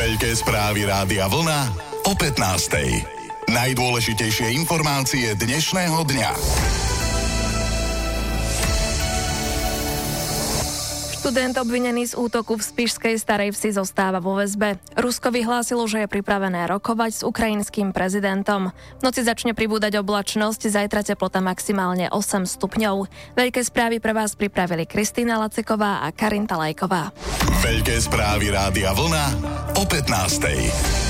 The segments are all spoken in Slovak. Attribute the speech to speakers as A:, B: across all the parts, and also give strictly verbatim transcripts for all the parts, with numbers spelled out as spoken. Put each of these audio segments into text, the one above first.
A: Veľké správy Rádia Vlna o pätnástej. Najdôležitejšie informácie dnešného dňa.
B: Študent obvinený z útoku v spišskej Starej Vsi zostáva vo väzbe. Rusko vyhlásilo, že je pripravené rokovať s ukrajinským prezidentom. V noci začne pribúdať oblačnosť, zajtra teplota maximálne osem stupňov. Veľké správy pre vás pripravili Kristýna Laceková a Karinta Lajková.
A: Veľké správy Rádia Vlna o pätnástej.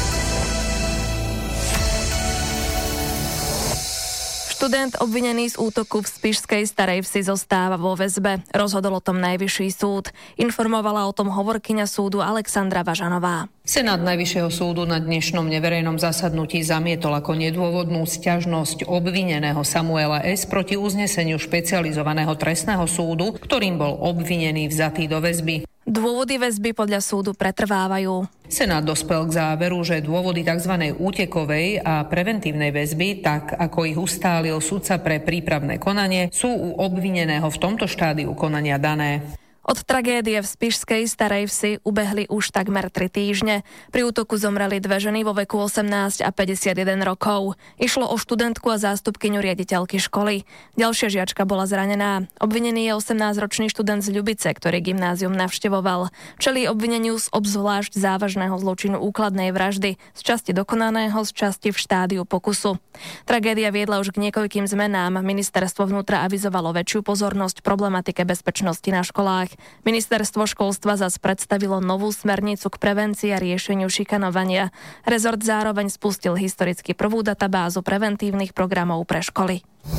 B: Študent obvinený z útoku v spišskej Starej Vsi zostáva vo väzbe. Rozhodol o tom Najvyšší súd. Informovala o tom hovorkyňa súdu Alexandra Važanová.
C: Senát Najvyššieho súdu na dnešnom neverejnom zasadnutí zamietol ako nedôvodnú sťažnosť obvineného Samuela S. proti uzneseniu špecializovaného trestného súdu, ktorým bol obvinený vzatý do väzby.
B: Dôvody väzby podľa súdu pretrvávajú.
C: Senát dospel k záveru, že dôvody tzv. Útekovej a preventívnej väzby, tak ako ich ustálil sudca pre prípravné konanie, sú u obvineného v tomto štádiu konania dané.
B: Od tragédie v spišskej Starej Vsi ubehli už takmer tri týždne. Pri útoku zomreli dve ženy vo veku osemnásť a päťdesiatjeden rokov. Išlo o študentku a zástupkyňu riaditeľky školy. Ďalšia žiačka bola zranená. Obvinený je osemnásťročný študent z Ľubice, ktorý gymnázium navštevoval. Čelí obvineniu z obzvlášť závažného zločinu úkladnej vraždy, z časti dokonaného, z časti v štádiu pokusu. Tragédia viedla už k niekoľkým zmenám. Ministerstvo vnútra avizovalo väčšiu pozornosť problematike bezpečnosti na školách. Ministerstvo školstva zas predstavilo novú smernicu k prevencii a riešeniu šikanovania. Rezort zároveň spustil historicky prvú databázu preventívnych programov pre školy.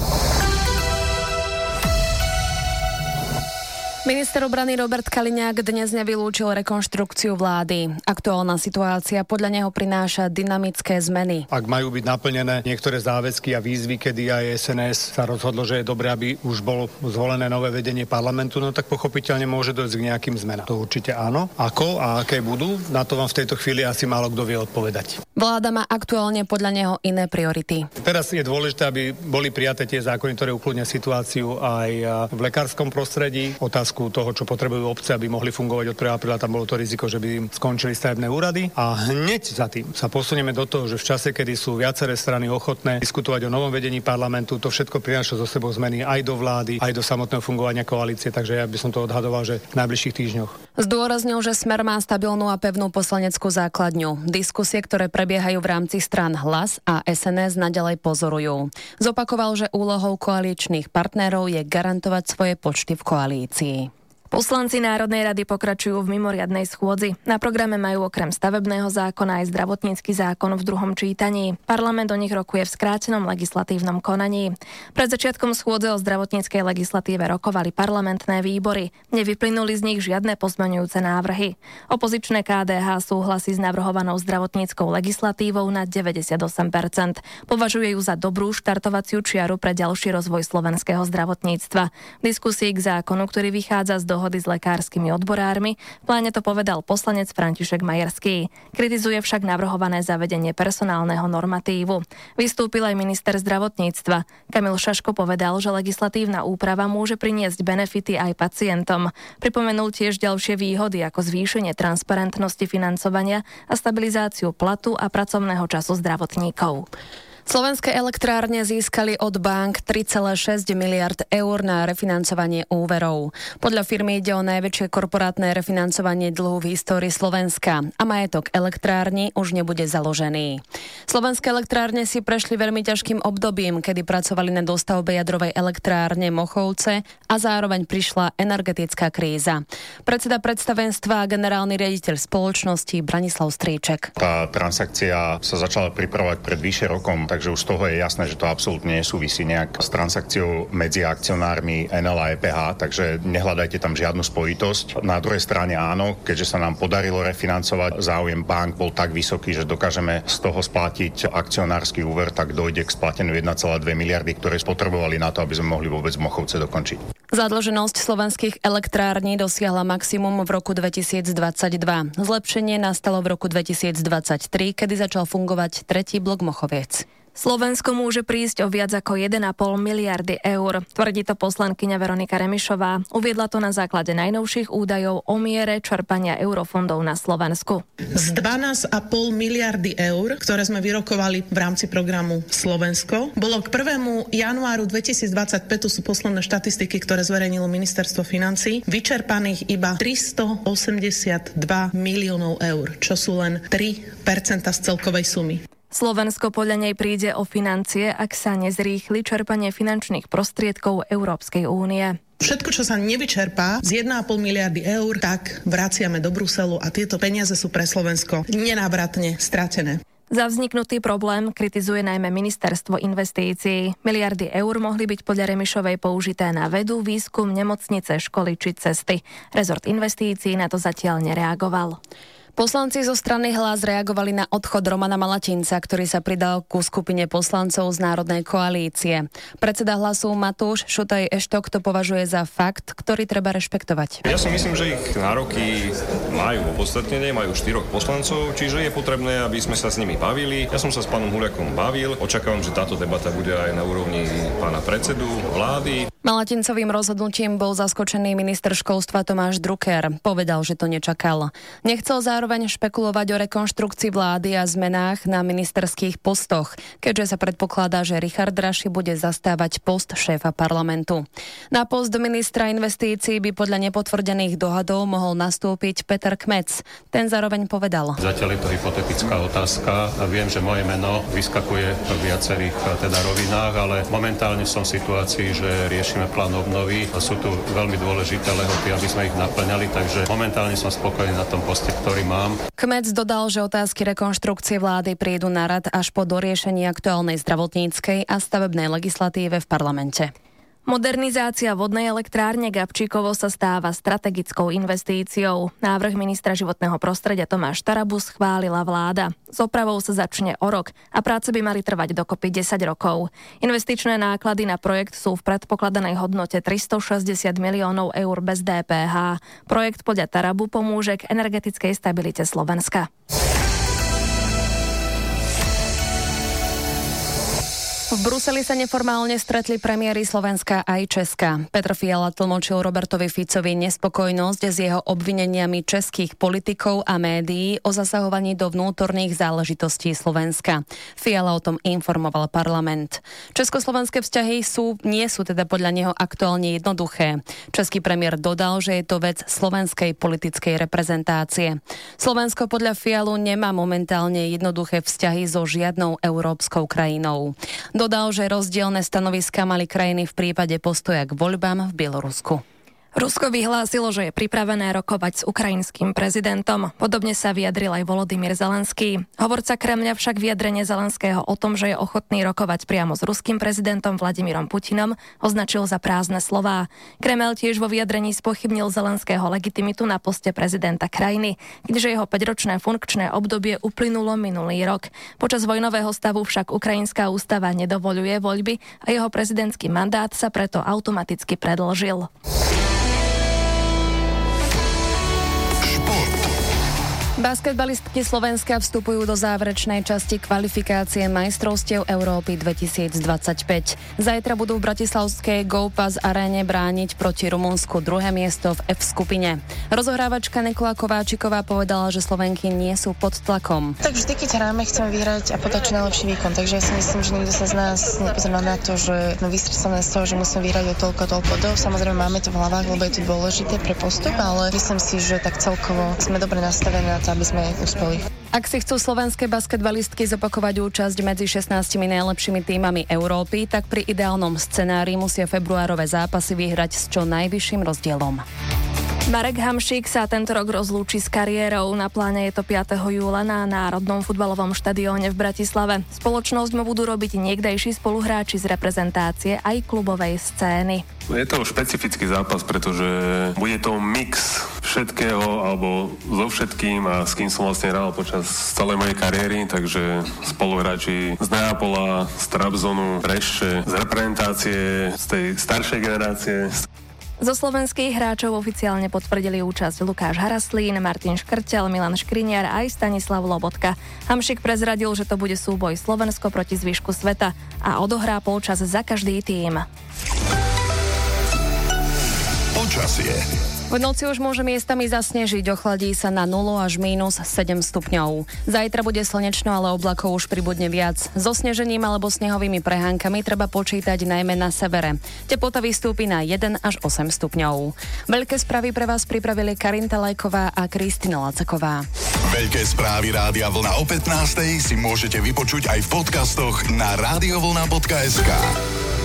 B: Minister obrany Robert Kaliňák dnes nevylúčil rekonštrukciu vlády. Aktuálna situácia podľa neho prináša dynamické zmeny.
D: Ak majú byť naplnené niektoré záväzky a výzvy, kedy aj es en es sa rozhodlo, že je dobré, aby už bolo zvolené nové vedenie parlamentu, no tak pochopiteľne môže dojsť k nejakým zmenám. To určite áno. Ako a aké budú? Na to vám v tejto chvíli asi málo kto vie odpovedať.
B: Vláda má aktuálne podľa neho iné priority.
D: Teraz je dôležité, aby boli prijaté tie zákony, ktoré ukludnia situáciu aj v lekárskom prostredí. Otázku toho, čo potrebujú obce, aby mohli fungovať od prvého apríla, tam bolo to riziko, že by im skončili stavebné úrady. A hneď za tým sa posunieme do toho, že v čase, kedy sú viaceré strany ochotné diskutovať o novom vedení parlamentu, to všetko prináša zo sebou zmeny aj do vlády, aj do samotného fungovania koalície, takže ja by som to odhadoval, že v najbližších týždňoch.
B: Zdôraznil, že Smer má stabilnú a pevnú poslaneckú základňu. Diskusie, ktoré prebiehajú v rámci strán Hlas a es en es naďalej pozorujú. Zopakoval, že úlohou koaličných partnerov je garantovať svoje počty v koalícii. Poslanci Národnej rady pokračujú v mimoriadnej schôdzi. Na programe majú okrem stavebného zákona aj zdravotnícky zákon v druhom čítaní. Parlament o nich rokuje v skrátenom legislatívnom konaní. Pred začiatkom schôdze o zdravotníckej legislatíve rokovali parlamentné výbory. Nevyplynuli z nich žiadne pozmeňujúce návrhy. Opozičné ká dé há súhlasí s navrhovanou zdravotníckou legislatívou na deväťdesiatosem percent. Považuje ju za dobrú štartovaciu čiaru pre ďalší rozvoj slovenského zdravotníctva. V diskusii k zákonu, ktorý vychádza z dohody s lekárskymi odborármi, v pláne to povedal poslanec František Majerský. Kritizuje však navrhované zavedenie personálneho normatívu. Vystúpil aj minister zdravotníctva. Kamil Šaško povedal, že legislatívna úprava môže priniesť benefity aj pacientom. Pripomenul tiež ďalšie výhody ako zvýšenie transparentnosti financovania a stabilizáciu platu a pracovného času zdravotníkov. Slovenské elektrárne získali od bank tri celé šesť miliard eur na refinancovanie úverov. Podľa firmy ide o najväčšie korporátne refinancovanie dlhu v histórii Slovenska a majetok elektrárny už nebude založený. Slovenské elektrárne si prešli veľmi ťažkým obdobím, kedy pracovali na dostavbe jadrovej elektrárne Mochovce a zároveň prišla energetická kríza. Predseda predstavenstva a generálny riaditeľ spoločnosti Branislav Stríček.
E: Tá transakcia sa začala pripravovať pred vyše rokom, takže už z toho je jasné, že to absolútne nesúvisí nejak s transakciou medzi akcionármi en el a é pé há, takže nehľadajte tam žiadnu spojitosť. Na druhej strane áno, keďže sa nám podarilo refinancovať, záujem bank bol tak vysoký, že dokážeme z toho splatiť akcionársky úver, tak dojde k splateniu jeden celá dva miliardy, ktoré spotrebovali na to, aby sme mohli vôbec Mochovce dokončiť.
B: Zadlženosť slovenských elektrární dosiahla maximum v roku dvetisícdvadsaťdva. Zlepšenie nastalo v roku dvetisícdvadsaťtri, kedy začal fungovať tretí blok Mochoviec.
F: Slovensko môže prísť o viac ako jeden a pol miliardy eur. Tvrdí to poslankyňa Veronika Remišová. Uviedla to na základe najnovších údajov o miere čerpania eurofondov na Slovensku.
G: Z dvanásť a pol miliardy eur, ktoré sme vyrokovali v rámci programu Slovensko, bolo k prvému januáru dvetisícdvadsaťpäť, to sú posledné štatistiky, ktoré zverejnilo Ministerstvo financií, vyčerpaných iba tristoosemdesiatdva miliónov eur, čo sú len tri percentá z celkovej sumy.
F: Slovensko podľa nej príde o financie, ak sa nezrýchli čerpanie finančných prostriedkov Európskej únie.
G: Všetko, čo sa nevyčerpá z jeden a pol miliardy eur, tak vraciame do Bruselu a tieto peniaze sú pre Slovensko nenávratne stratené.
F: Za vzniknutý problém kritizuje najmä ministerstvo investícií. Miliardy eur mohli byť podľa Remišovej použité na vedu, výskum, nemocnice, školy či cesty. Rezort investícií na to zatiaľ nereagoval.
B: Poslanci zo strany Hlas reagovali na odchod Romana Malatinca, ktorý sa pridal ku skupine poslancov z Národnej koalície. Predseda Hlasu Matúš Šutaj Eštok to považuje za fakt, ktorý treba rešpektovať.
H: Ja si myslím, že ich nároky majú opodstatnenie, majú štyroch poslancov, čiže je potrebné, aby sme sa s nimi bavili. Ja som sa s pánom Huliakom bavil, očakávam, že táto debata bude aj na úrovni pána predsedu vlády.
B: Malatincovým rozhodnutím bol zaskočený minister školstva Tomáš Drucker. Povedal, že to nečakal. Nechcel zároveň špekulovať o rekonštrukcii vlády a zmenách na ministerských postoch, keďže sa predpokladá, že Richard Raši bude zastávať post šéfa parlamentu. Na post ministra investícií by podľa nepotvrdených dohadov mohol nastúpiť Peter Kmec. Ten zároveň povedal:
I: Zatiaľ je to hypotetická otázka a viem, že moje meno vyskakuje v viacerých teda rovinách, ale momentálne som v situácii, že riešim plán obnovy a sú tu veľmi dôležité lehoty, aby sme ich naplňali, takže momentálne som spokojný na tom poste, ktorý mám.
B: Kmec dodal, že otázky rekonštrukcie vlády prídu na rad až po doriešení aktuálnej zdravotníckej a stavebnej legislatíve v parlamente.
F: Modernizácia vodnej elektrárne Gabčíkovo sa stáva strategickou investíciou. Návrh ministra životného prostredia Tomáš Tarabu schválila vláda. S opravou sa začne o rok a práce by mali trvať dokopy desať rokov. Investičné náklady na projekt sú v predpokladanej hodnote tristošesťdesiat miliónov eur bez dé pé há. Projekt podľa Tarabu pomôže k energetickej stabilite Slovenska.
B: V Bruseli sa neformálne stretli premiéry Slovenska aj Česka. Petr Fiala tlmočil Robertovi Ficovi nespokojnosť s jeho obvineniami českých politikov a médií o zasahovaní do vnútorných záležitostí Slovenska. Fiala o tom informoval parlament. Československé vzťahy sú, nie sú teda podľa neho aktuálne jednoduché. Český premiér dodal, že je to vec slovenskej politickej reprezentácie. Slovensko podľa Fialu nemá momentálne jednoduché vzťahy so žiadnou európskou krajinou. Dodal, že rozdielne stanoviská mali krajiny v prípade postoja k voľbám v Bielorusku.
F: Rusko vyhlásilo, že je pripravené rokovať s ukrajinským prezidentom. Podobne sa vyjadril aj Volodymyr Zelenský. Hovorca Kremľa však vyjadrenie Zelenského o tom, že je ochotný rokovať priamo s ruským prezidentom Vladimírom Putinom, označil za prázdne slová. Kremeľ tiež vo vyjadrení spochybnil Zelenského legitimitu na poste prezidenta krajiny, keďže jeho päťročné funkčné obdobie uplynulo minulý rok. Počas vojnového stavu však ukrajinská ústava nedovoľuje voľby a jeho prezidentský mandát sa preto automaticky predĺžil.
B: Basketbalistky Slovenska vstupujú do záverečnej časti kvalifikácie majstrovstiev Európy dvetisícdvadsaťpäť. Zajtra budú v bratislavskej GoPass aréne brániť proti Rumunsku druhé miesto v F skupine. Rozohrávačka Nikola Kováčiková povedala, že Slovenky nie sú pod tlakom.
J: Tak vždy, keď hráme, chceme vyhrať a podať čo najlepší výkon, takže ja si myslím, že nikto sa z nás nepozerá na to, že sme vystresené z toho, že musíme vyhrať o toľko, toľko do. Samozrejme máme to v hlavách, lebo je to dôležité pre postup, ale myslím si, že tak celkovo sme dobre nastavení na to, aby sme uspeli.
B: Ak si chcú slovenské basketbalistky zopakovať účasť medzi šestnástimi najlepšími tímami Európy, tak pri ideálnom scenári musia februárove zápasy vyhrať s čo najvyšším rozdielom.
F: Marek Hamšík sa tento rok rozlúči s kariérou. Na pláne je to piateho júla na Národnom futbalovom štadióne v Bratislave. Spoločnosť mu budú robiť niekdejší spoluhráči z reprezentácie aj klubovej scény.
K: Je to špecifický zápas, pretože bude to mix všetkého alebo so všetkým a s kým som vlastne hral počas celej mojej kariéry, takže spoluhráči z Neapola, z Trabzonu, Prešče, z reprezentácie, z tej staršej generácie.
F: Zo slovenských hráčov oficiálne potvrdili účasť Lukáš Haraslín, Martin Škrtel, Milan Škriniar aj Stanislav Lobotka. Hamšík prezradil, že to bude súboj Slovensko proti zvyšku sveta a odohrá polčas za každý tím.
A: Počasie.
B: V noci už môže miestami zasnežiť, ochladí sa na nulu až mínus sedem stupňov. Zajtra bude slnečno, ale oblakov už pribudne viac. So snežením alebo snehovými prehánkami treba počítať najmä na severe. Teplota vystúpi na jeden až osem stupňov. Veľké správy pre vás pripravili Karinta Lajková a Kristina Lacaková.
A: Veľké správy Rádia Vlna o pätnástej si môžete vypočuť aj v podcastoch na radiovlna bodka es ká.